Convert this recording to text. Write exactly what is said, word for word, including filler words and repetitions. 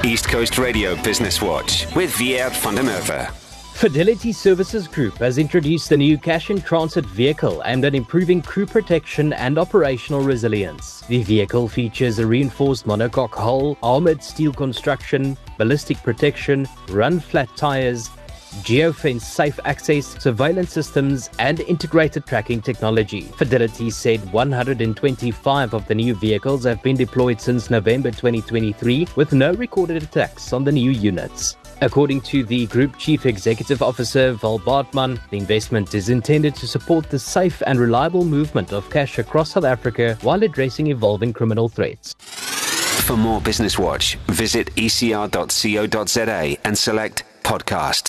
East Coast Radio Business Watch with Wiert van der Merwe. Fidelity Services Group has introduced the new cash in transit vehicle aimed at improving crew protection and operational resilience. The vehicle features a reinforced monocoque hull, armored steel construction, ballistic protection, run-flat tires, geofence safe access, surveillance systems, and integrated tracking technology. Fidelity said one hundred twenty-five of the new vehicles have been deployed since November twenty twenty-three, with no recorded attacks on the new units. According to the Group Chief Executive Officer Val Bartman, the investment is intended to support the safe and reliable movement of cash across South Africa while addressing evolving criminal threats. For more Business Watch, visit e c r dot co dot za and select Podcast.